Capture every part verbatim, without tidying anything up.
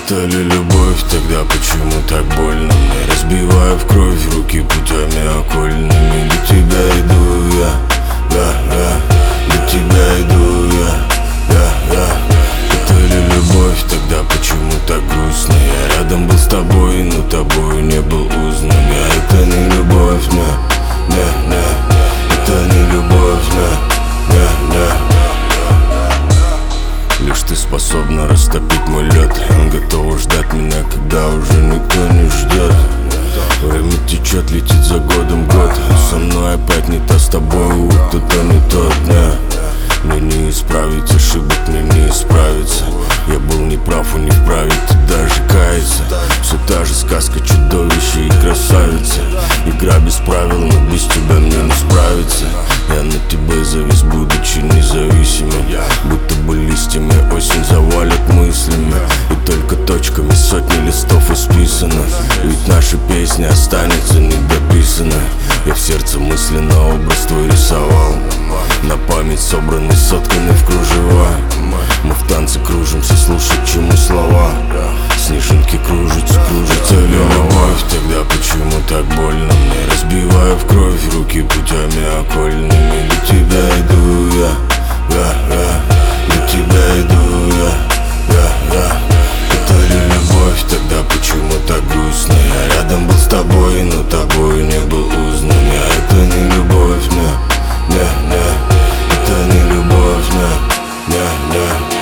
Это ли любовь, тогда почему так больно мне? Разбиваю в кровь руки путями окольными. Для тебя иду я, я, я. Для тебя иду я, я, я. Это ли любовь, тогда почему так грустно? Я рядом был с тобой, но тобою не был узнан. Я это не любовь, не, не, не. Это не любовь, не, не, не. Лишь ты способна растопить мой лед, готова ждать меня, когда уже никто не ждет. Время течет, летит за годом год. Со мной опять не то, с тобой кто-то не тот, не. Мне не исправить ошибок, мне не исправиться. Я был неправ и не вправе тут даже каяться. Все та же сказка, чудовище и красавица. Игра без правил, но без тебя мне не справиться. Я на тебе завис, будучи независимым. Будто бы листьями осень завалит мыслями. И только точками сотни листов исписано. Ведь наша песня останется недописанной. Я в сердце мысленно образ твой рисовал, на память собранный, сотканный в кружева. Мы в танце кружимся, слушать чему слова. Снежинки кружатся, кружатся. Это ли любовь, тогда почему так больно мне? Разбиваю в кровь руки путями окольными. Для тебя иду я, я, я. Для тебя иду я, я, я. Это ли любовь, тогда почему так грустно? Я рядом был с тобой, но тобою не был узнан. Я это не любовь, не, не, не. Это не любовь, не, не, не.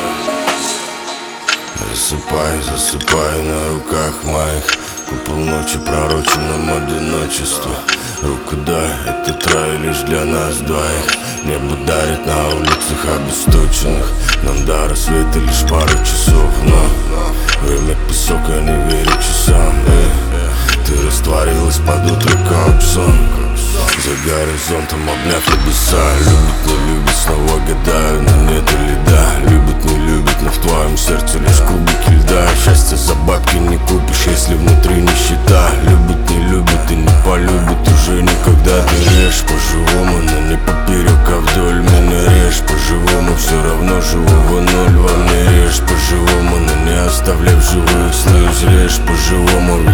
Засыпай, засыпай на руках моих. Купол ночи пророчен нам одиночество. Руку дай, этот рай лишь для нас двоих. Небо дарит на улицах обесточенных. Нам до рассвета лишь пару часов, но время песок, я не верю часам. Эй, ты растворилась под утро, как сон. За горизонтом обняв небеса. Любит, не любит, снова гадаю, но нет или да. Любит, не любит, но в твоем сердце лишь кубики льда. Счастье за бабки не купишь, если внутри нищета. Любит, не любит и не полюбит уже никогда. Ты режь по-живому, но не поперек, а вдоль меня режь по-живому. Все равно живого ноль во мне. Режь по-живому, но не оставляй в живых слез. Режь по-живому,